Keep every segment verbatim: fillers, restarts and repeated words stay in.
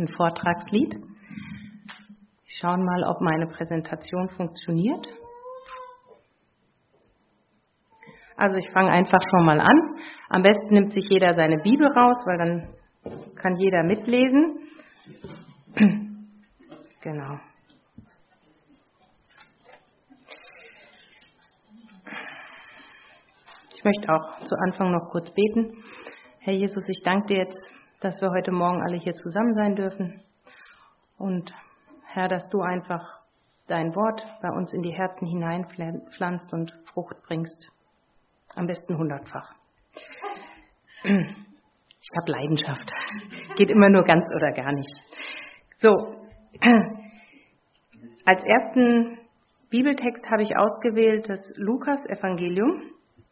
ein Vortragslied. Wir schauen mal, ob meine Präsentation funktioniert. Also ich fange einfach schon mal an. Am besten nimmt sich jeder seine Bibel raus, weil dann kann jeder mitlesen. Genau. Ich möchte auch zu Anfang noch kurz beten. Herr Jesus, ich danke dir jetzt, dass wir heute Morgen alle hier zusammen sein dürfen. Und Herr, dass du einfach dein Wort bei uns in die Herzen hineinpflanzt und Frucht bringst. Am besten hundertfach. Ich habe Leidenschaft. Geht immer nur ganz oder gar nicht. So, als ersten Bibeltext habe ich ausgewählt das Lukas-Evangelium.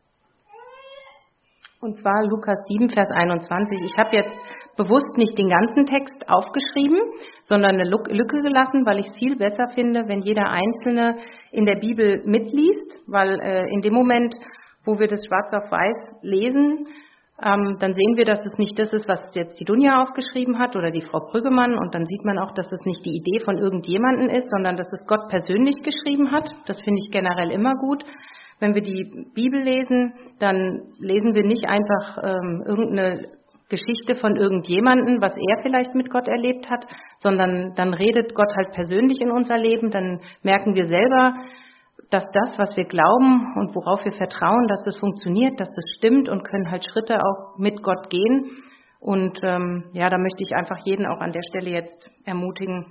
Und zwar Lukas sieben, Vers einundzwanzig. Ich habe jetzt bewusst nicht den ganzen Text aufgeschrieben, sondern eine Lücke gelassen, weil ich es viel besser finde, wenn jeder Einzelne in der Bibel mitliest, weil äh, in dem Moment, wo wir das schwarz auf weiß lesen, ähm, dann sehen wir, dass es nicht das ist, was jetzt die Dunja aufgeschrieben hat oder die Frau Brüggemann, und dann sieht man auch, dass es nicht die Idee von irgendjemandem ist, sondern dass es Gott persönlich geschrieben hat. Das finde ich generell immer gut. Wenn wir die Bibel lesen, dann lesen wir nicht einfach ähm, irgendeine Geschichte von irgendjemandem, was er vielleicht mit Gott erlebt hat, sondern dann redet Gott halt persönlich in unser Leben. Dann merken wir selber, dass das, was wir glauben und worauf wir vertrauen, dass das funktioniert, dass das stimmt, und können halt Schritte auch mit Gott gehen. Und ähm, ja, da möchte ich einfach jeden auch an der Stelle jetzt ermutigen.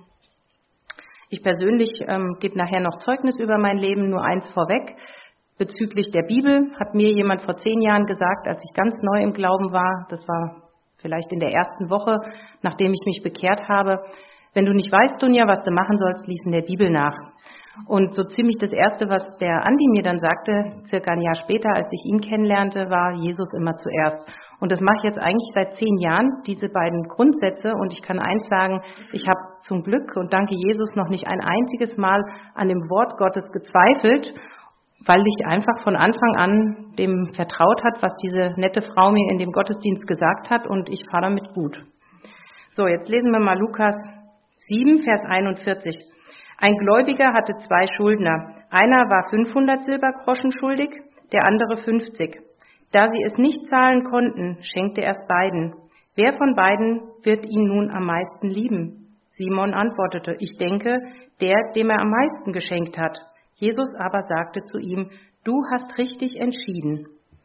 Ich persönlich ähm, gebe nachher noch Zeugnis über mein Leben, nur eins vorweg. Bezüglich der Bibel hat mir jemand vor zehn Jahren gesagt, als ich ganz neu im Glauben war, das war vielleicht in der ersten Woche, nachdem ich mich bekehrt habe: Wenn du nicht weißt, Dunja, was du machen sollst, lies in der Bibel nach. Und so ziemlich das Erste, was der Andi mir dann sagte, circa ein Jahr später, als ich ihn kennenlernte, war Jesus immer zuerst. Und das mache ich jetzt eigentlich seit zehn Jahren, diese beiden Grundsätze. Und ich kann eins sagen, ich habe zum Glück und danke Jesus noch nicht ein einziges Mal an dem Wort Gottes gezweifelt, weil ich einfach von Anfang an dem vertraut hat, was diese nette Frau mir in dem Gottesdienst gesagt hat, und ich fahre damit gut. So, jetzt lesen wir mal Lukas sieben, Vers einundvierzig. Ein Gläubiger hatte zwei Schuldner. Einer war fünfhundert Silbergroschen schuldig, der andere fünfzig. Da sie es nicht zahlen konnten, schenkte er es beiden. Wer von beiden wird ihn nun am meisten lieben? Simon antwortete: Ich denke, der, dem er am meisten geschenkt hat. Jesus aber sagte zu ihm: Du hast richtig entschieden.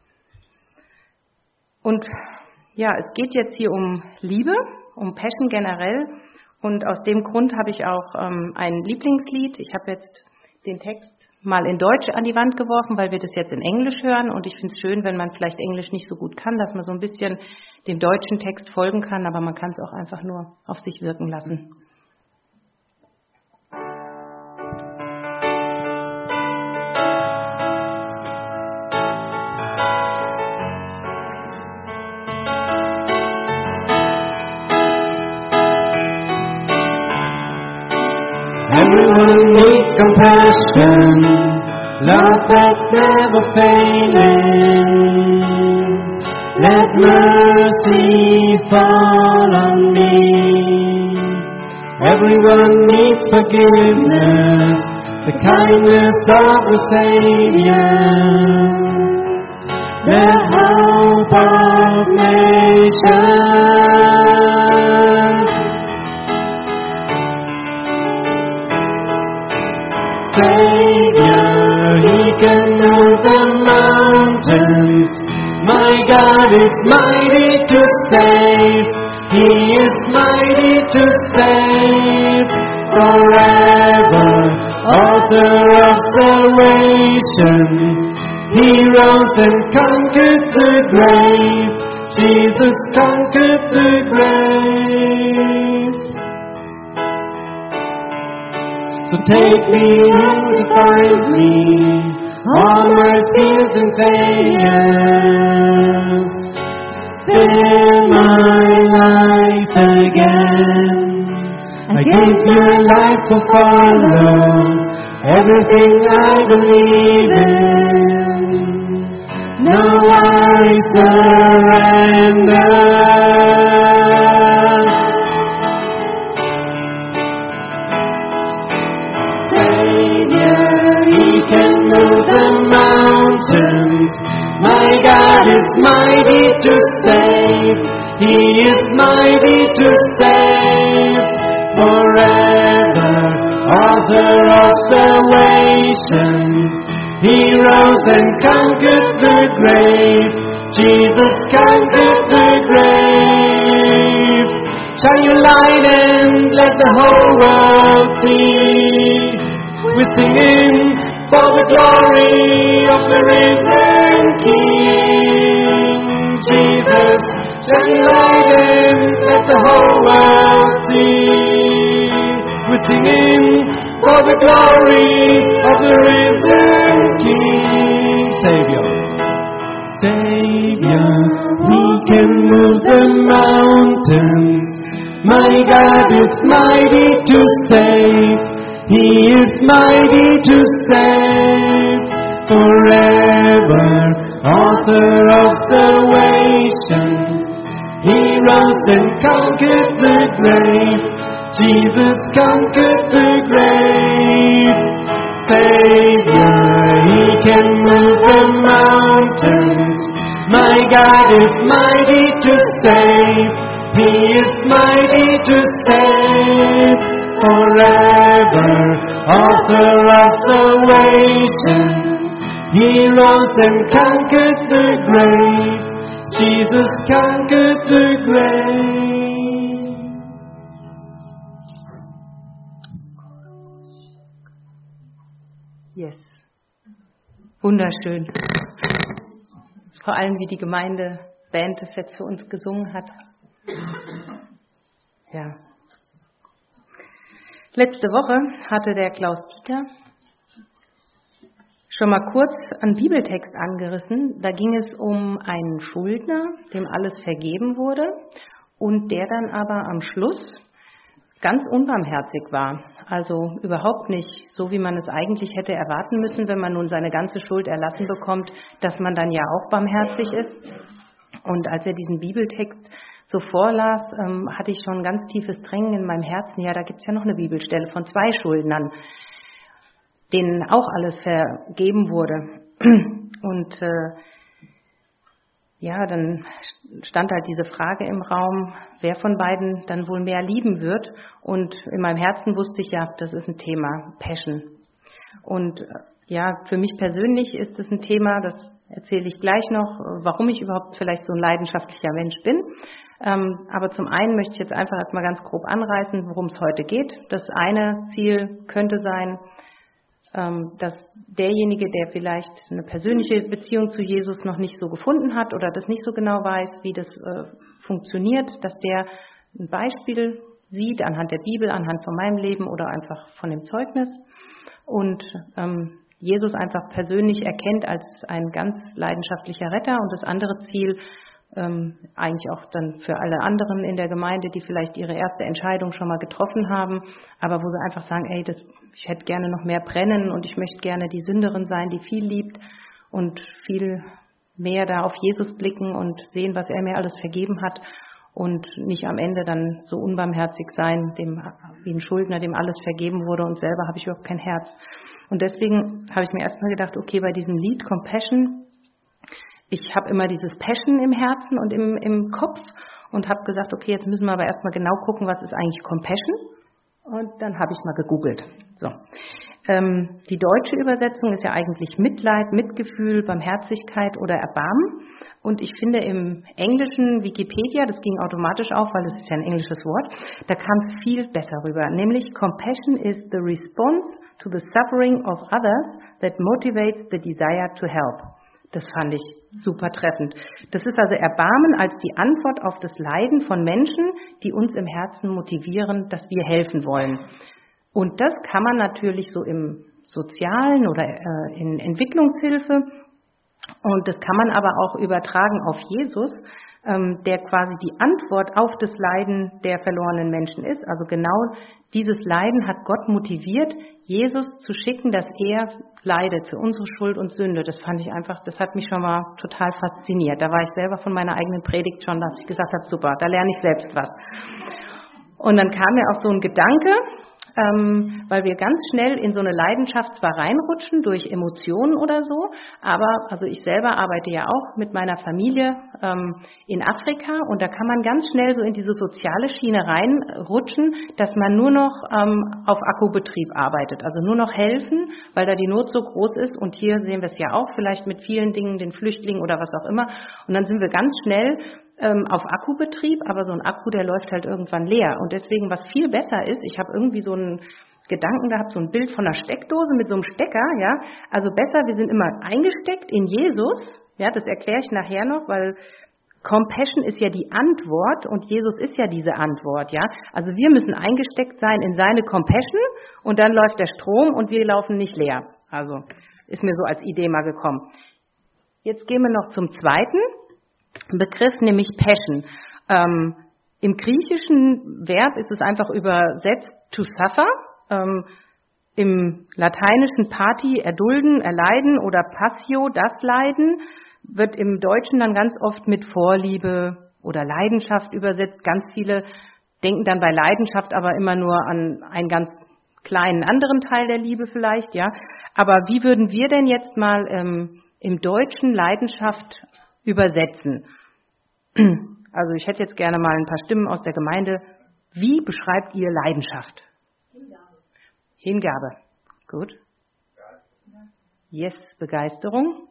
Und ja, es geht jetzt hier um Liebe, um Passion generell. Und aus dem Grund habe ich auch ähm, ein Lieblingslied. Ich habe jetzt den Text mal in Deutsch an die Wand geworfen, weil wir das jetzt in Englisch hören. Und ich finde es schön, wenn man vielleicht Englisch nicht so gut kann, dass man so ein bisschen dem deutschen Text folgen kann. Aber man kann es auch einfach nur auf sich wirken lassen. Everyone needs compassion, love that's never failing. Let mercy fall on me. Everyone needs forgiveness, the kindness of the Savior. There's hope of nations. Savior, He can move the mountains. My God is mighty to save. He is mighty to save forever. Author of salvation. He rose and conquered the grave. Jesus conquered the grave. So take me in to find me, all my fears and failures. Fill my life again. I give you a life to follow, everything I believe in. Now I surrender. mountains. My God is mighty to save. He is mighty to save. Forever, author of salvation. He rose and conquered the grave. Jesus conquered the grave. Shine your light and let the whole world see. We're singing for the glory of the risen King. Jesus, shine your light and let the whole world see. We're singing for the glory of the risen King. Savior, Savior, He can move the mountains. My God is mighty to save. He is mighty to save. Forever, author of salvation. He rose and conquered the grave. Jesus conquered the grave. Savior, He can move the mountains. My God is mighty to save. He is mighty to save. Forever, author of salvation. He rose and conquered the grave. Jesus conquered the grave. Yes. Wunderschön. Vor allem, wie die Gemeindeband es jetzt für uns gesungen hat. Ja. Letzte Woche hatte der Klaus Dieter schon mal kurz einen Bibeltext angerissen. Da ging es um einen Schuldner, dem alles vergeben wurde und der dann aber am Schluss ganz unbarmherzig war. Also überhaupt nicht so, wie man es eigentlich hätte erwarten müssen, wenn man nun seine ganze Schuld erlassen bekommt, dass man dann ja auch barmherzig ist. Und als er diesen Bibeltext so vorlas, ähm, hatte ich schon ein ganz tiefes Drängen in meinem Herzen. Ja, da gibt es ja noch eine Bibelstelle von zwei Schuldnern, denen auch alles vergeben wurde. Und äh, ja, dann stand halt diese Frage im Raum, wer von beiden dann wohl mehr lieben wird. Und in meinem Herzen wusste ich ja, das ist ein Thema, Passion. Und äh, ja, für mich persönlich ist es ein Thema, das erzähle ich gleich noch, warum ich überhaupt vielleicht so ein leidenschaftlicher Mensch bin. Ähm, aber zum einen möchte ich jetzt einfach erstmal ganz grob anreißen, worum es heute geht. Das eine Ziel könnte sein, ähm, dass derjenige, der vielleicht eine persönliche Beziehung zu Jesus noch nicht so gefunden hat oder das nicht so genau weiß, wie das äh, funktioniert, dass der ein Beispiel sieht anhand der Bibel, anhand von meinem Leben oder einfach von dem Zeugnis und ähm, Jesus einfach persönlich erkennt als ein ganz leidenschaftlicher Retter. Und das andere Ziel, ähm, eigentlich auch dann für alle anderen in der Gemeinde, die vielleicht ihre erste Entscheidung schon mal getroffen haben, aber wo sie einfach sagen, ey, das, ich hätte gerne noch mehr brennen und ich möchte gerne die Sünderin sein, die viel liebt und viel mehr da auf Jesus blicken und sehen, was er mir alles vergeben hat und nicht am Ende dann so unbarmherzig sein, dem, wie ein Schuldner, dem alles vergeben wurde und selber habe ich überhaupt kein Herz. Und deswegen habe ich mir erstmal gedacht, okay, bei diesem Lied Compassion, ich habe immer dieses Passion im Herzen und im, im Kopf und habe gesagt, okay, jetzt müssen wir aber erstmal genau gucken, was ist eigentlich Compassion? Und dann habe ich mal gegoogelt. So. Ähm, die deutsche Übersetzung ist ja eigentlich Mitleid, Mitgefühl, Barmherzigkeit oder Erbarmen. Und ich finde im englischen Wikipedia, das ging automatisch auf, weil das ist ja ein englisches Wort, da kam es viel besser rüber. Nämlich Compassion is the response to the suffering of others that motivates the desire to help. Das fand ich super treffend. Das ist also Erbarmen als die Antwort auf das Leiden von Menschen, die uns im Herzen motivieren, dass wir helfen wollen. Und das kann man natürlich so im Sozialen oder äh, in Entwicklungshilfe und das kann man aber auch übertragen auf Jesus, ähm, der quasi die Antwort auf das Leiden der verlorenen Menschen ist. Also genau dieses Leiden hat Gott motiviert, Jesus zu schicken, dass er leidet für unsere Schuld und Sünde. Das fand ich einfach, das hat mich schon mal total fasziniert. Da war ich selber von meiner eigenen Predigt schon, dass ich gesagt habe, super, da lerne ich selbst was. Und dann kam mir auch so ein Gedanke, ähm, weil wir ganz schnell in so eine Leidenschaft zwar reinrutschen durch Emotionen oder so, aber also ich selber arbeite ja auch mit meiner Familie ähm, in Afrika und da kann man ganz schnell so in diese soziale Schiene reinrutschen, dass man nur noch ähm, auf Akkubetrieb arbeitet, also nur noch helfen, weil da die Not so groß ist und hier sehen wir es ja auch, vielleicht mit vielen Dingen, den Flüchtlingen oder was auch immer und dann sind wir ganz schnell ähm, auf Akkubetrieb, aber so ein Akku, der läuft halt irgendwann leer und deswegen, was viel besser ist, ich habe irgendwie so einen Gedanken gehabt, so ein Bild von einer Steckdose mit so einem Stecker, ja, also besser, wir sind immer eingesteckt in Jesus, ja, das erkläre ich nachher noch, weil Compassion ist ja die Antwort und Jesus ist ja diese Antwort, ja, also wir müssen eingesteckt sein in seine Compassion und dann läuft der Strom und wir laufen nicht leer, also ist mir so als Idee mal gekommen. Jetzt gehen wir noch zum zweiten Begriff, nämlich Passion. Ähm, Im griechischen Verb ist es einfach übersetzt to suffer. Ähm, Im lateinischen Pati erdulden, erleiden oder Passio, das Leiden, wird im Deutschen dann ganz oft mit Vorliebe oder Leidenschaft übersetzt. Ganz viele denken dann bei Leidenschaft aber immer nur an einen ganz kleinen anderen Teil der Liebe vielleicht, ja. Aber wie würden wir denn jetzt mal ähm, im Deutschen Leidenschaft übersetzen? Also ich hätte jetzt gerne mal ein paar Stimmen aus der Gemeinde. Wie beschreibt ihr Leidenschaft? Hingabe. Hingabe. Gut. Yes, Begeisterung.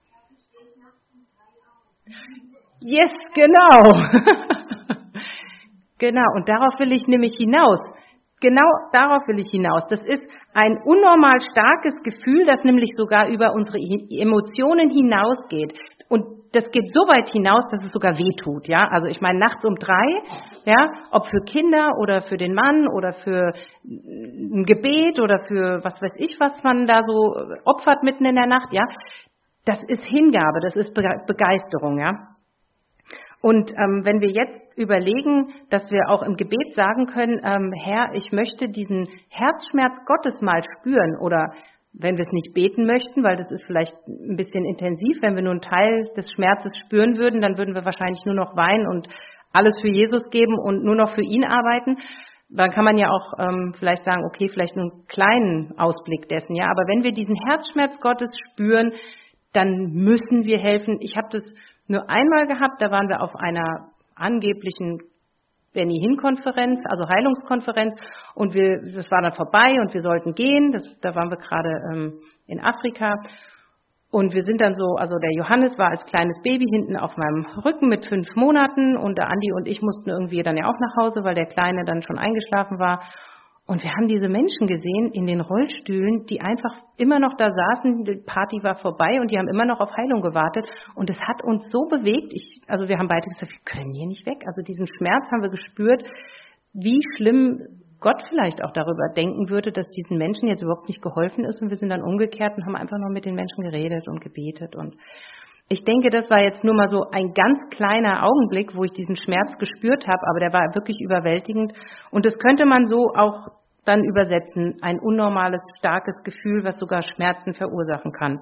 Yes, genau. Genau, und darauf will ich nämlich hinaus. Genau darauf will ich hinaus. Das ist ein unnormal starkes Gefühl, das nämlich sogar über unsere Emotionen hinausgeht. Und das geht so weit hinaus, dass es sogar weh tut, ja. Also ich meine, nachts um drei, ja, ob für Kinder oder für den Mann oder für ein Gebet oder für was weiß ich, was man da so opfert mitten in der Nacht, ja. Das ist Hingabe, das ist Begeisterung, ja. Und ähm, wenn wir jetzt überlegen, dass wir auch im Gebet sagen können, ähm, Herr, ich möchte diesen Herzschmerz Gottes mal spüren oder wenn wir es nicht beten möchten, weil das ist vielleicht ein bisschen intensiv, wenn wir nur einen Teil des Schmerzes spüren würden, dann würden wir wahrscheinlich nur noch weinen und alles für Jesus geben und nur noch für ihn arbeiten. Dann kann man ja auch ähm, vielleicht sagen, okay, vielleicht nur einen kleinen Ausblick dessen, ja. Aber wenn wir diesen Herzschmerz Gottes spüren, dann müssen wir helfen. Ich habe das nur einmal gehabt, da waren wir auf einer angeblichen Benny-Hinn-Konferenz, also Heilungskonferenz, und wir, das war dann vorbei und wir sollten gehen, das, da waren wir gerade ähm, in Afrika und wir sind dann so, also der Johannes war als kleines Baby hinten auf meinem Rücken mit fünf Monaten und der Andi und ich mussten irgendwie dann ja auch nach Hause, weil der Kleine dann schon eingeschlafen war. Und wir haben diese Menschen gesehen in den Rollstühlen, die einfach immer noch da saßen, die Party war vorbei und die haben immer noch auf Heilung gewartet. Und es hat uns so bewegt, ich, also wir haben beide gesagt, wir können hier nicht weg. Also diesen Schmerz haben wir gespürt, wie schlimm Gott vielleicht auch darüber denken würde, dass diesen Menschen jetzt überhaupt nicht geholfen ist. Und wir sind dann umgekehrt und haben einfach noch mit den Menschen geredet und gebetet. Und ich denke, das war jetzt nur mal so ein ganz kleiner Augenblick, wo ich diesen Schmerz gespürt habe, aber der war wirklich überwältigend. Und das könnte man so auch dann übersetzen, ein unnormales, starkes Gefühl, was sogar Schmerzen verursachen kann.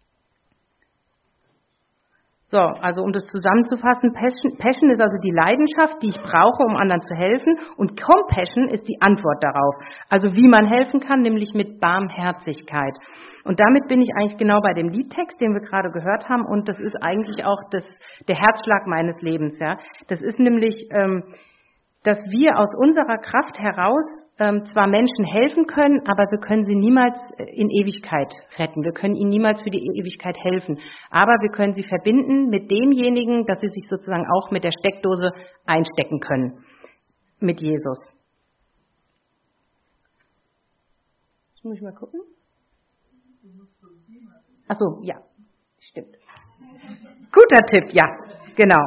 So, also um das zusammenzufassen, Passion, Passion ist also die Leidenschaft, die ich brauche, um anderen zu helfen, und Compassion ist die Antwort darauf, also wie man helfen kann, nämlich mit Barmherzigkeit. Und damit bin ich eigentlich genau bei dem Liedtext, den wir gerade gehört haben, und das ist eigentlich auch das, der Herzschlag meines Lebens. Ja, das ist nämlich, ähm, dass wir aus unserer Kraft heraus ähm, zwar Menschen helfen können, aber wir können sie niemals in Ewigkeit retten. Wir können ihnen niemals für die Ewigkeit helfen. Aber wir können sie verbinden mit demjenigen, dass sie sich sozusagen auch mit der Steckdose einstecken können. Mit Jesus. Jetzt muss ich mal gucken. Ach so, ja, stimmt. Guter Tipp, ja, genau.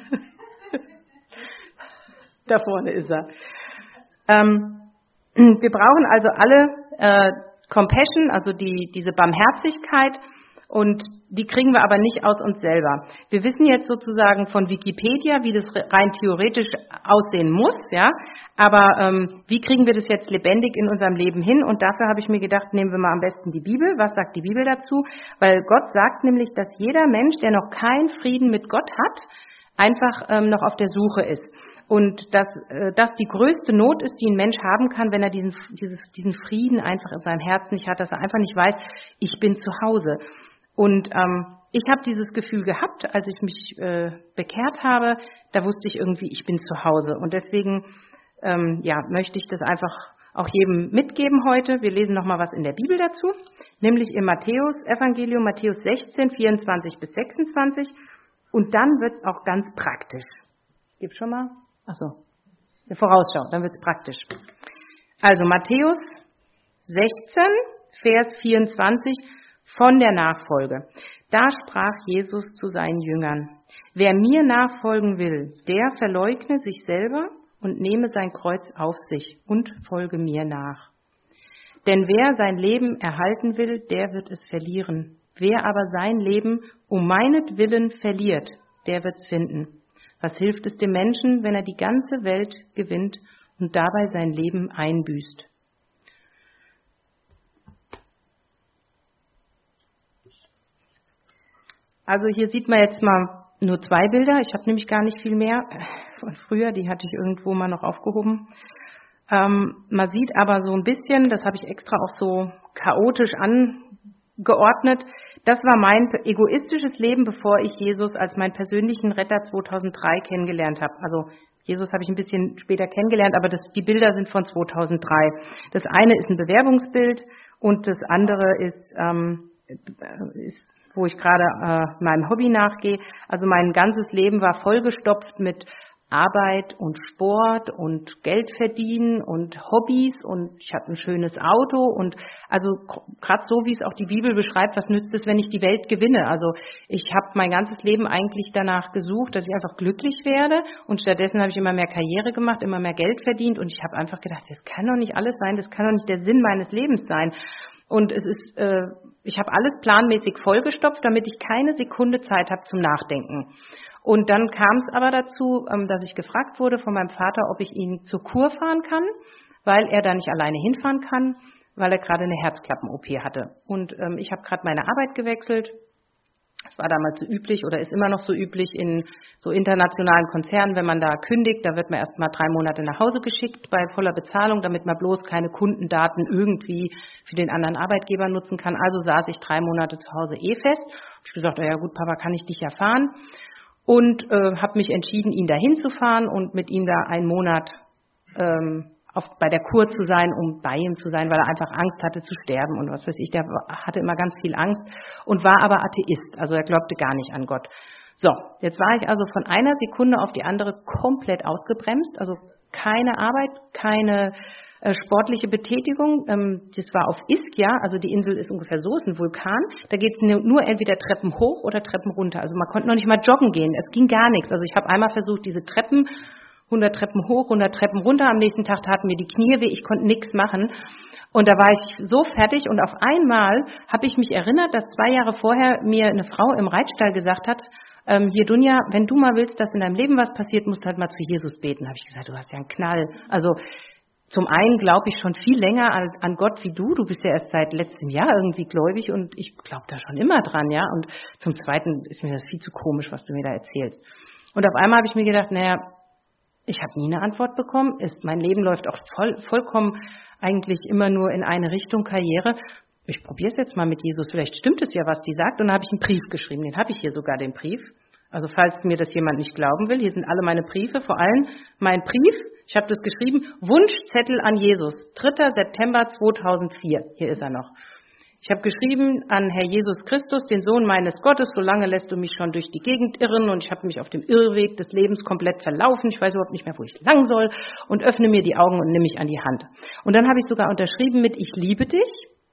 Da vorne ist er. Ähm, wir brauchen also alle äh, Compassion, also die, diese Barmherzigkeit, und die kriegen wir aber nicht aus uns selber. Wir wissen jetzt sozusagen von Wikipedia, wie das rein theoretisch aussehen muss, ja. Aber ähm, wie kriegen wir das jetzt lebendig in unserem Leben hin? Und dafür habe ich mir gedacht, nehmen wir mal am besten die Bibel. Was sagt die Bibel dazu? Weil Gott sagt nämlich, dass jeder Mensch, der noch keinen Frieden mit Gott hat, einfach ähm, noch auf der Suche ist. Und dass äh, das die größte Not ist, die ein Mensch haben kann, wenn er diesen, dieses, diesen Frieden einfach in seinem Herzen nicht hat, dass er einfach nicht weiß, ich bin zu Hause. Und ähm, ich habe dieses Gefühl gehabt, als ich mich äh, bekehrt habe, da wusste ich irgendwie, ich bin zu Hause. Und deswegen ähm, ja, möchte ich das einfach auch jedem mitgeben heute. Wir lesen nochmal was in der Bibel dazu, nämlich im Matthäus-Evangelium, Matthäus sechzehn, vierundzwanzig bis sechsundzwanzig. Und dann wird es auch ganz praktisch. Gib schon mal. Achso, eine Vorausschau, dann wird es praktisch. Also Matthäus sechzehn, Vers vierundzwanzig von der Nachfolge. Da sprach Jesus zu seinen Jüngern: Wer mir nachfolgen will, der verleugne sich selber und nehme sein Kreuz auf sich und folge mir nach. Denn wer sein Leben erhalten will, der wird es verlieren. Wer aber sein Leben um meinetwillen verliert, der wird's finden. Was hilft es dem Menschen, wenn er die ganze Welt gewinnt und dabei sein Leben einbüßt? Also hier sieht man jetzt mal nur zwei Bilder. Ich habe nämlich gar nicht viel mehr von früher, die hatte ich irgendwo mal noch aufgehoben. Ähm, man sieht aber so ein bisschen, das habe ich extra auch so chaotisch angeordnet, das war mein egoistisches Leben, bevor ich Jesus als meinen persönlichen Retter zweitausenddrei kennengelernt habe. Also Jesus habe ich ein bisschen später kennengelernt, aber das, die Bilder sind von zweitausenddrei. Das eine ist ein Bewerbungsbild und das andere ist, ähm, ist wo ich gerade äh, meinem Hobby nachgehe. Also mein ganzes Leben war vollgestopft mit Arbeit und Sport und Geld verdienen und Hobbys und ich hatte ein schönes Auto und also gerade so, wie es auch die Bibel beschreibt, was nützt es, wenn ich die Welt gewinne? Also ich habe mein ganzes Leben eigentlich danach gesucht, dass ich einfach glücklich werde und stattdessen habe ich immer mehr Karriere gemacht, immer mehr Geld verdient und ich habe einfach gedacht, das kann doch nicht alles sein, das kann doch nicht der Sinn meines Lebens sein. Und es ist, äh, ich habe alles planmäßig vollgestopft, damit ich keine Sekunde Zeit habe zum Nachdenken. Und dann kam es aber dazu, ähm, dass ich gefragt wurde von meinem Vater, ob ich ihn zur Kur fahren kann, weil er da nicht alleine hinfahren kann, weil er gerade eine Herzklappen-O P hatte. Und ähm, ich habe gerade meine Arbeit gewechselt. Es war damals so üblich oder ist immer noch so üblich in so internationalen Konzernen, wenn man da kündigt, da wird man erst mal drei Monate nach Hause geschickt bei voller Bezahlung, damit man bloß keine Kundendaten irgendwie für den anderen Arbeitgeber nutzen kann. Also saß ich drei Monate zu Hause eh fest. Ich habe gedacht, oh ja gut, Papa, kann ich dich ja fahren. Und äh, habe mich entschieden, ihn dahin zu fahren und mit ihm da einen Monat ähm, auf, bei der Kur zu sein, um bei ihm zu sein, weil er einfach Angst hatte zu sterben und was weiß ich. Der hatte immer ganz viel Angst und war aber Atheist, also er glaubte gar nicht an Gott. So, jetzt war ich also von einer Sekunde auf die andere komplett ausgebremst, also keine Arbeit, keine äh, sportliche Betätigung. Ähm, das war auf Ischia, also die Insel ist ungefähr so, ist ein Vulkan. Da geht es nur entweder Treppen hoch oder Treppen runter. Also man konnte noch nicht mal joggen gehen, es ging gar nichts. Also ich habe einmal versucht, diese Treppen hundert Treppen hoch, hundert Treppen runter. Am nächsten Tag taten mir die Knie weh, ich konnte nichts machen. Und da war ich so fertig und auf einmal habe ich mich erinnert, dass zwei Jahre vorher mir eine Frau im Reitstall gesagt hat, ähm, hier Dunja, wenn du mal willst, dass in deinem Leben was passiert, musst du halt mal zu Jesus beten. Da habe ich gesagt, du hast ja einen Knall. Also zum einen glaube ich schon viel länger an, an Gott wie du. Du bist ja erst seit letztem Jahr irgendwie gläubig und ich glaube da schon immer dran, ja. Und zum Zweiten ist mir das viel zu komisch, was du mir da erzählst. Und auf einmal habe ich mir gedacht, naja, ich habe nie eine Antwort bekommen. Ist, mein Leben läuft auch voll, vollkommen eigentlich immer nur in eine Richtung Karriere. Ich probiere es jetzt mal mit Jesus. Vielleicht stimmt es ja, was die sagt. Und dann habe ich einen Brief geschrieben. Den habe ich hier sogar, den Brief. Also falls mir das jemand nicht glauben will, hier sind alle meine Briefe. Vor allem mein Brief. Ich habe das geschrieben. Wunschzettel an Jesus. dritter September zweitausendvier. Hier ist er noch. Ich habe geschrieben an Herr Jesus Christus, den Sohn meines Gottes, solange lässt du mich schon durch die Gegend irren und ich habe mich auf dem Irrweg des Lebens komplett verlaufen. Ich weiß überhaupt nicht mehr, wo ich lang soll und öffne mir die Augen und nimm mich an die Hand. Und dann habe ich sogar unterschrieben mit Ich liebe dich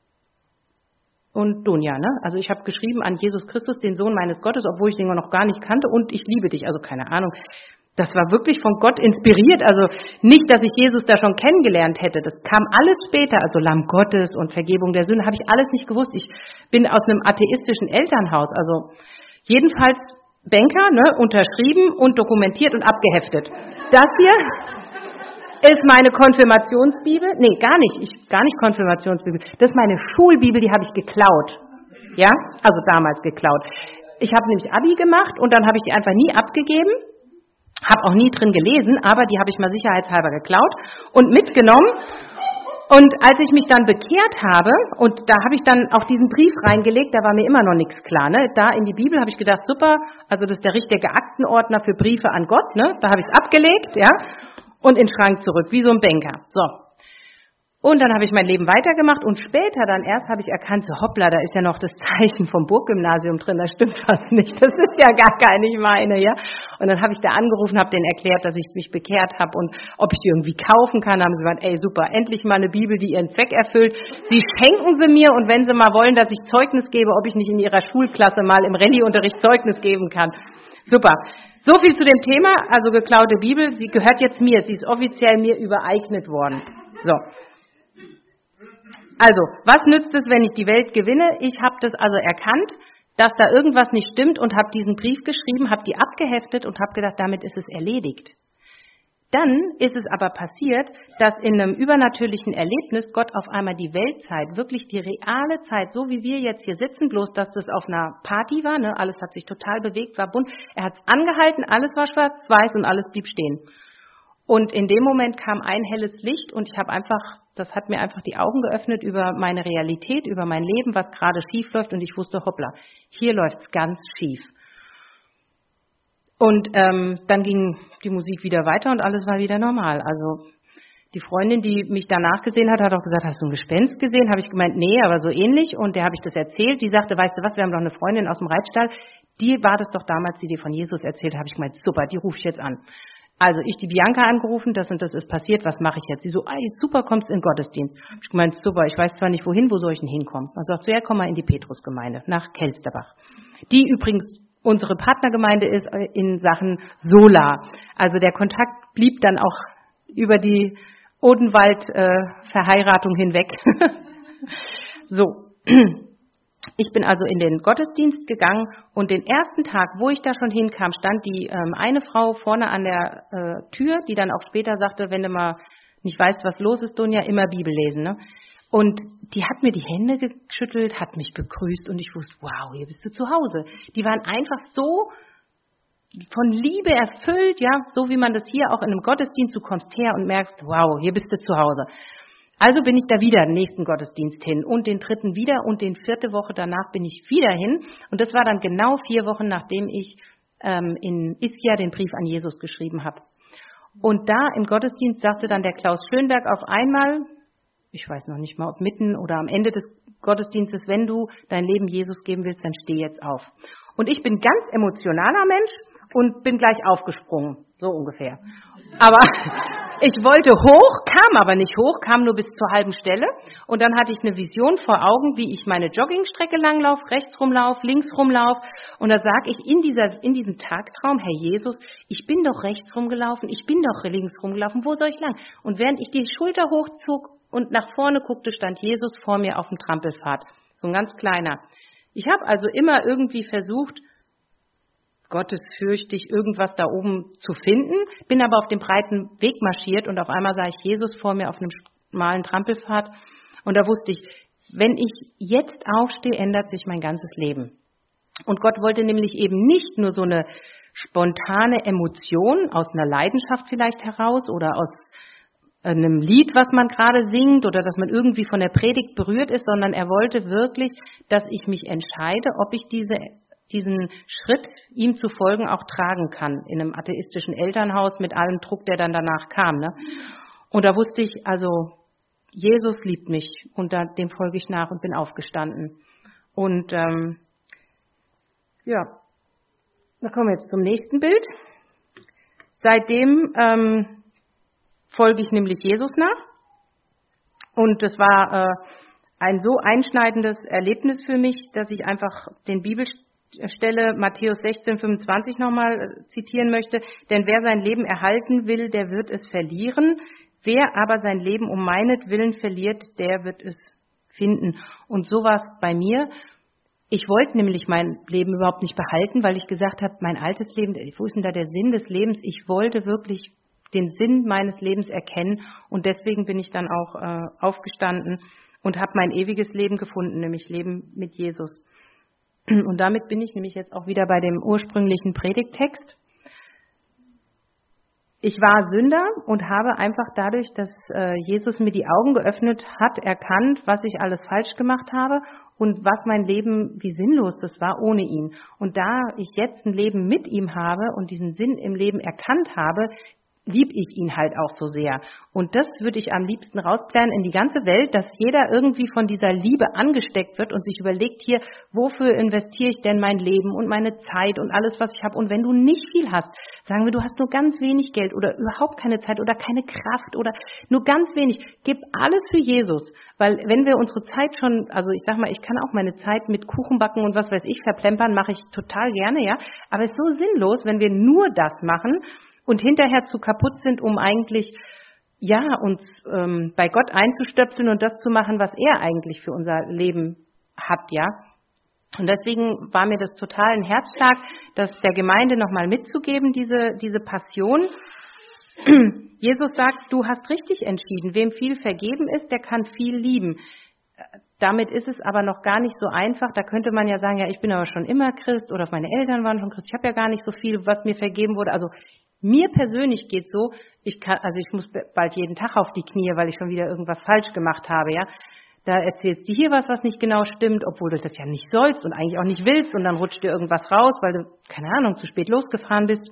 und Dunja, ne? Also ich habe geschrieben an Jesus Christus, den Sohn meines Gottes, obwohl ich den noch gar nicht kannte und ich liebe dich. Also keine Ahnung. Das war wirklich von Gott inspiriert, also nicht, dass ich Jesus da schon kennengelernt hätte, das kam alles später, also Lamm Gottes und Vergebung der Sünde, habe ich alles nicht gewusst. Ich bin aus einem atheistischen Elternhaus, also jedenfalls Banker, ne, unterschrieben und dokumentiert und abgeheftet. Das hier ist meine Konfirmationsbibel, nee, gar nicht, ich, gar nicht Konfirmationsbibel, das ist meine Schulbibel, die habe ich geklaut, ja, also damals geklaut. Ich habe nämlich Abi gemacht und dann habe ich die einfach nie abgegeben. Habe auch nie drin gelesen, aber die habe ich mal sicherheitshalber geklaut und mitgenommen. Und als ich mich dann bekehrt habe, und da habe ich dann auch diesen Brief reingelegt, da war mir immer noch nichts klar, ne? Da in die Bibel habe ich gedacht, super, also das ist der richtige Aktenordner für Briefe an Gott, ne? Da habe ich es abgelegt, ja, und in den Schrank zurück, wie so ein Banker. So. Und dann habe ich mein Leben weitergemacht und später dann erst habe ich erkannt, so hoppla, da ist ja noch das Zeichen vom Burggymnasium drin, das stimmt was nicht, das ist ja gar keine meine, ja. Und dann habe ich da angerufen, habe denen erklärt, dass ich mich bekehrt habe und ob ich die irgendwie kaufen kann. Da haben sie gesagt, ey super, endlich mal eine Bibel, die ihren Zweck erfüllt. Sie schenken sie mir und wenn sie mal wollen, dass ich Zeugnis gebe, ob ich nicht in ihrer Schulklasse mal im Rallyeunterricht Zeugnis geben kann. Super. So viel zu dem Thema, also geklaute Bibel, sie gehört jetzt mir, sie ist offiziell mir übereignet worden. So. Also, was nützt es, wenn ich die Welt gewinne? Ich habe das also erkannt, dass da irgendwas nicht stimmt und habe diesen Brief geschrieben, habe die abgeheftet und habe gedacht, damit ist es erledigt. Dann ist es aber passiert, dass in einem übernatürlichen Erlebnis Gott auf einmal die Weltzeit, wirklich die reale Zeit, so wie wir jetzt hier sitzen, bloß dass das auf einer Party war, ne? Alles hat sich total bewegt, war bunt, er hat es angehalten, alles war schwarz-weiß und alles blieb stehen. Und in dem Moment kam ein helles Licht und ich habe einfach, das hat mir einfach die Augen geöffnet über meine Realität, über mein Leben, was gerade schief läuft und ich wusste, hoppla, hier läuft's ganz schief. Und ähm, dann ging die Musik wieder weiter und alles war wieder normal. Also die Freundin, die mich danach gesehen hat, hat auch gesagt, hast du ein Gespenst gesehen? Habe ich gemeint, nee, aber so ähnlich. Und der habe ich das erzählt. Die sagte, weißt du was, wir haben doch eine Freundin aus dem Reitstall, die war das doch damals, die dir von Jesus erzählt hat. Habe ich gemeint, super, die rufe ich jetzt an. Also ich die Bianca angerufen, das und das ist passiert, was mache ich jetzt? Sie so, ey, super, kommst in den Gottesdienst. Ich meinte, super, ich weiß zwar nicht wohin, wo soll ich denn hinkommen? Dann sagt sie, ja, komm mal in die Petrusgemeinde, nach Kelsterbach. Die übrigens unsere Partnergemeinde ist in Sachen Solar. Also der Kontakt blieb dann auch über die Odenwald-Verheiratung äh, hinweg. So. Ich bin also in den Gottesdienst gegangen und den ersten Tag, wo ich da schon hinkam, stand die ähm, eine Frau vorne an der äh, Tür, die dann auch später sagte, wenn du mal nicht weißt, was los ist, Dunja, immer Bibel lesen. Ne? Und die hat mir die Hände geschüttelt, hat mich begrüßt und ich wusste, wow, hier bist du zu Hause. Die waren einfach so von Liebe erfüllt, ja, so wie man das hier auch in einem Gottesdienst, du kommst her und merkst, wow, hier bist du zu Hause. Also bin ich da wieder den nächsten Gottesdienst hin und den dritten wieder und den vierte Woche danach bin ich wieder hin. Und das war dann genau vier Wochen, nachdem ich ähm, in Ischia den Brief an Jesus geschrieben habe. Und da im Gottesdienst sagte dann der Klaus Schönberg auf einmal, ich weiß noch nicht mal, ob mitten oder am Ende des Gottesdienstes, wenn du dein Leben Jesus geben willst, dann steh jetzt auf. Und ich bin ganz emotionaler Mensch und bin gleich aufgesprungen, so ungefähr. Aber ich wollte hoch, kam aber nicht hoch, kam nur bis zur halben Stelle. Und dann hatte ich eine Vision vor Augen, wie ich meine Joggingstrecke langlaufe, rechts rumlauf, links rumlauf. Und da sage ich in dieser, in diesem Tagtraum, Herr Jesus, ich bin doch rechts rumgelaufen, ich bin doch links rumgelaufen, wo soll ich lang? Und während ich die Schulter hochzog und nach vorne guckte, stand Jesus vor mir auf dem Trampelpfad. So ein ganz kleiner. Ich habe also immer irgendwie versucht, gottesfürchtig irgendwas da oben zu finden, bin aber auf dem breiten Weg marschiert und auf einmal sah ich Jesus vor mir auf einem schmalen Trampelpfad und da wusste ich, wenn ich jetzt aufstehe, ändert sich mein ganzes Leben. Und Gott wollte nämlich eben nicht nur so eine spontane Emotion aus einer Leidenschaft vielleicht heraus oder aus einem Lied, was man gerade singt oder dass man irgendwie von der Predigt berührt ist, sondern er wollte wirklich, dass ich mich entscheide, ob ich diese diesen Schritt, ihm zu folgen, auch tragen kann, in einem atheistischen Elternhaus mit allem Druck, der dann danach kam. Ne? Und da wusste ich, also Jesus liebt mich und da, dem folge ich nach und bin aufgestanden. Und ähm, ja, da kommen wir jetzt zum nächsten Bild. Seitdem ähm, folge ich nämlich Jesus nach und das war äh, ein so einschneidendes Erlebnis für mich, dass ich einfach den Bibelstelle Matthäus sechzehn, fünfundzwanzig nochmal zitieren möchte. Denn wer sein Leben erhalten will, der wird es verlieren. Wer aber sein Leben um meinetwillen verliert, der wird es finden. Und so war es bei mir. Ich wollte nämlich mein Leben überhaupt nicht behalten, weil ich gesagt habe, mein altes Leben, wo ist denn da der Sinn des Lebens? Ich wollte wirklich den Sinn meines Lebens erkennen und deswegen bin ich dann auch äh, aufgestanden und habe mein ewiges Leben gefunden, nämlich Leben mit Jesus. Und damit bin ich nämlich jetzt auch wieder bei dem ursprünglichen Predigttext. Ich war Sünder und habe einfach dadurch, dass äh, Jesus mir die Augen geöffnet hat, erkannt, was ich alles falsch gemacht habe und was mein Leben, wie sinnlos das war ohne ihn. Und da ich jetzt ein Leben mit ihm habe und diesen Sinn im Leben erkannt habe, lieb ich ihn halt auch so sehr. Und das würde ich am liebsten rausplänen in die ganze Welt, dass jeder irgendwie von dieser Liebe angesteckt wird und sich überlegt, hier, wofür investiere ich denn mein Leben und meine Zeit und alles, was ich habe. Und wenn du nicht viel hast, sagen wir, du hast nur ganz wenig Geld oder überhaupt keine Zeit oder keine Kraft oder nur ganz wenig, gib alles für Jesus. Weil wenn wir unsere Zeit schon, also ich sag mal, ich kann auch meine Zeit mit Kuchenbacken und was weiß ich verplempern, mache ich total gerne, ja. Aber es ist so sinnlos, wenn wir nur das machen und hinterher zu kaputt sind, um eigentlich, ja, uns ähm, bei Gott einzustöpseln und das zu machen, was er eigentlich für unser Leben hat, ja. Und deswegen war mir das total ein Herzschlag, das der Gemeinde nochmal mitzugeben, diese, diese Passion. Jesus sagt, du hast richtig entschieden. Wem viel vergeben ist, der kann viel lieben. Damit ist es aber noch gar nicht so einfach. Da könnte man ja sagen, ja, ich bin aber schon immer Christ oder meine Eltern waren schon Christ. Ich habe ja gar nicht so viel, was mir vergeben wurde. Also mir persönlich geht's so, ich kann, also ich muss bald jeden Tag auf die Knie, weil ich schon wieder irgendwas falsch gemacht habe, ja. Da erzählst du hier was, was nicht genau stimmt, obwohl du das ja nicht sollst und eigentlich auch nicht willst und dann rutscht dir irgendwas raus, weil du, keine Ahnung, zu spät losgefahren bist.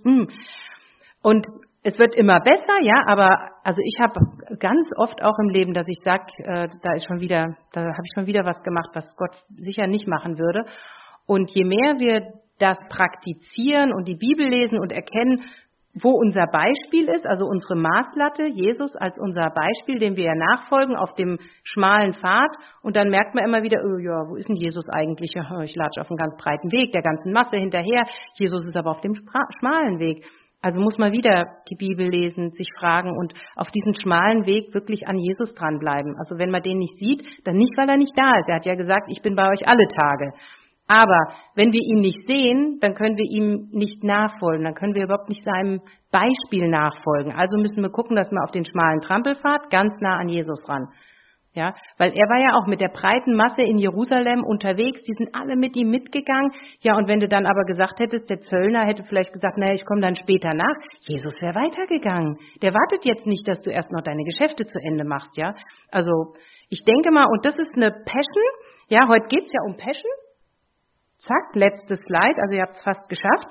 Und es wird immer besser, ja, aber also ich habe ganz oft auch im Leben, dass ich sage, äh, da ist schon wieder, da habe ich schon wieder was gemacht, was Gott sicher nicht machen würde. Und je mehr wir das praktizieren und die Bibel lesen und erkennen, wo unser Beispiel ist, also unsere Maßlatte, Jesus als unser Beispiel, dem wir ja nachfolgen auf dem schmalen Pfad. Und dann merkt man immer wieder, oh ja, wo ist denn Jesus eigentlich? Ich latsche auf einem ganz breiten Weg, der ganzen Masse hinterher. Jesus ist aber auf dem schmalen Weg. Also muss man wieder die Bibel lesen, sich fragen und auf diesen schmalen Weg wirklich an Jesus dranbleiben. Also wenn man den nicht sieht, dann nicht, weil er nicht da ist. Er hat ja gesagt, ich bin bei euch alle Tage. Aber wenn wir ihn nicht sehen, dann können wir ihm nicht nachfolgen, dann können wir überhaupt nicht seinem Beispiel nachfolgen. Also müssen wir gucken, dass wir auf den schmalen Trampelpfad ganz nah an Jesus ran. Ja, weil er war ja auch mit der breiten Masse in Jerusalem unterwegs, die sind alle mit ihm mitgegangen. Ja, und wenn du dann aber gesagt hättest, der Zöllner hätte vielleicht gesagt, naja, ich komme dann später nach, Jesus wäre weitergegangen. Der wartet jetzt nicht, dass du erst noch deine Geschäfte zu Ende machst, ja. Also ich denke mal, und das ist eine Passion, ja, heute geht's ja um Passion. Zack, letztes Slide, also ihr habt es fast geschafft.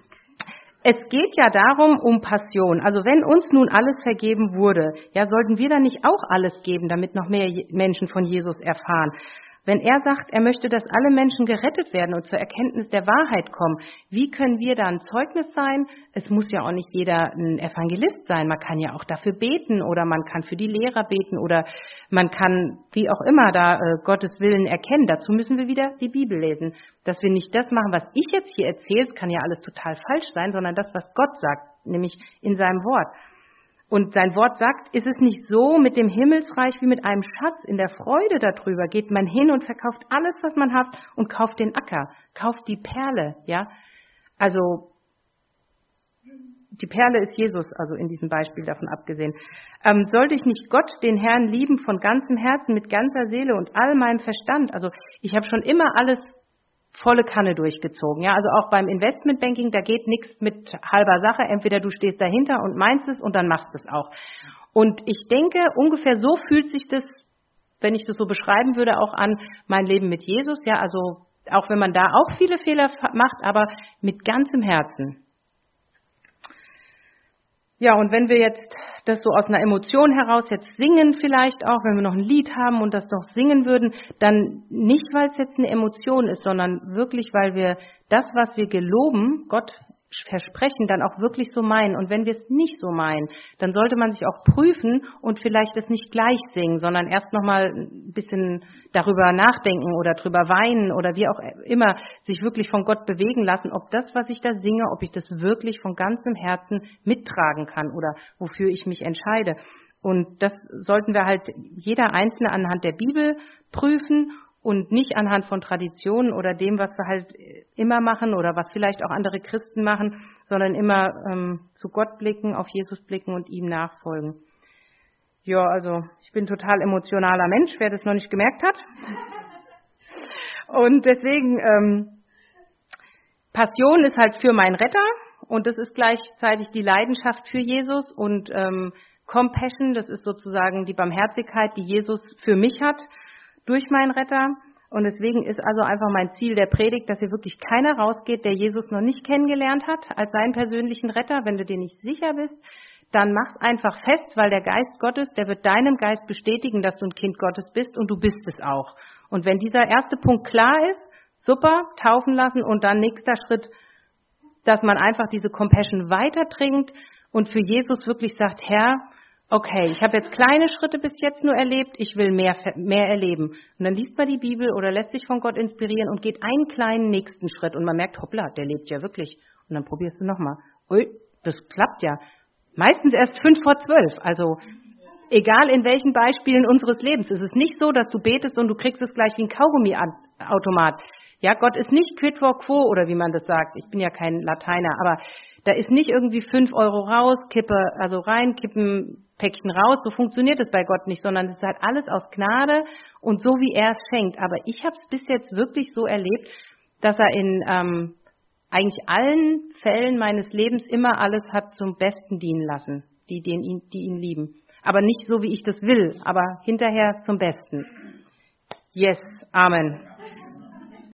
Es geht ja darum, um Passion. Also wenn uns nun alles vergeben wurde, ja, sollten wir dann nicht auch alles geben, damit noch mehr Menschen von Jesus erfahren? Wenn er sagt, er möchte, dass alle Menschen gerettet werden und zur Erkenntnis der Wahrheit kommen, wie können wir da ein Zeugnis sein? Es muss ja auch nicht jeder ein Evangelist sein. Man kann ja auch dafür beten oder man kann für die Lehrer beten oder man kann, wie auch immer, da äh, Gottes Willen erkennen. Dazu müssen wir wieder die Bibel lesen. Dass wir nicht das machen, was ich jetzt hier erzähle, es kann ja alles total falsch sein, sondern das, was Gott sagt, nämlich in seinem Wort. Und sein Wort sagt, ist es nicht so mit dem Himmelsreich wie mit einem Schatz? In der Freude darüber geht man hin und verkauft alles, was man hat und kauft den Acker, kauft die Perle, ja. Also, die Perle ist Jesus, also in diesem Beispiel davon abgesehen. Ähm, sollte ich nicht Gott, den Herrn, lieben von ganzem Herzen, mit ganzer Seele und all meinem Verstand? Also, ich habe schon immer alles volle Kanne durchgezogen. Ja, also auch beim Investmentbanking, da geht nichts mit halber Sache. Entweder du stehst dahinter und meinst es und dann machst du es auch. Und ich denke, ungefähr so fühlt sich das, wenn ich das so beschreiben würde, auch an mein Leben mit Jesus. Ja, also auch wenn man da auch viele Fehler macht, aber mit ganzem Herzen. Ja, und wenn wir jetzt das so aus einer Emotion heraus jetzt singen vielleicht auch, wenn wir noch ein Lied haben und das noch singen würden, dann nicht, weil es jetzt eine Emotion ist, sondern wirklich, weil wir das, was wir geloben, Gott versprechen, dann auch wirklich so meinen. Und wenn wir es nicht so meinen, dann sollte man sich auch prüfen und vielleicht es nicht gleich singen, sondern erst nochmal ein bisschen darüber nachdenken oder drüber weinen oder wie auch immer sich wirklich von Gott bewegen lassen, ob das, was ich da singe, ob ich das wirklich von ganzem Herzen mittragen kann oder wofür ich mich entscheide. Und das sollten wir halt jeder Einzelne anhand der Bibel prüfen und nicht anhand von Traditionen oder dem, was wir halt immer machen oder was vielleicht auch andere Christen machen, sondern immer ähm, zu Gott blicken, auf Jesus blicken und ihm nachfolgen. Ja, also ich bin total emotionaler Mensch, wer das noch nicht gemerkt hat. Und deswegen, ähm, Passion ist halt für meinen Retter, und das ist gleichzeitig die Leidenschaft für Jesus und ähm, Compassion, das ist sozusagen die Barmherzigkeit, die Jesus für mich hat durch meinen Retter. Und deswegen ist also einfach mein Ziel der Predigt, dass hier wirklich keiner rausgeht, der Jesus noch nicht kennengelernt hat als seinen persönlichen Retter. Wenn du dir nicht sicher bist, dann mach's einfach fest, weil der Geist Gottes, der wird deinem Geist bestätigen, dass du ein Kind Gottes bist und du bist es auch. Und wenn dieser erste Punkt klar ist, super, taufen lassen und dann nächster Schritt, dass man einfach diese Compassion weitertrinkt und für Jesus wirklich sagt, Herr, okay, ich habe jetzt kleine Schritte bis jetzt nur erlebt, ich will mehr, mehr erleben. Und dann liest man die Bibel oder lässt sich von Gott inspirieren und geht einen kleinen nächsten Schritt und man merkt, hoppla, der lebt ja wirklich. Und dann probierst du nochmal. Ui, das klappt ja. Meistens erst fünf vor zwölf. Also egal in welchen Beispielen unseres Lebens. Es ist nicht so, dass du betest und du kriegst es gleich wie ein Kaugummi-Automat. Ja, Gott ist nicht quid pro quo oder wie man das sagt. Ich bin ja kein Lateiner, aber da ist nicht irgendwie fünf Euro raus, Kippe, also rein, Kippen, Päckchen raus. So funktioniert es bei Gott nicht, sondern es ist halt alles aus Gnade und so, wie er es schenkt. Aber ich habe es bis jetzt wirklich so erlebt, dass er in ähm, eigentlich allen Fällen meines Lebens immer alles hat zum Besten dienen lassen, die, die, ihn, die ihn lieben. Aber nicht so, wie ich das will, aber hinterher zum Besten. Yes, Amen.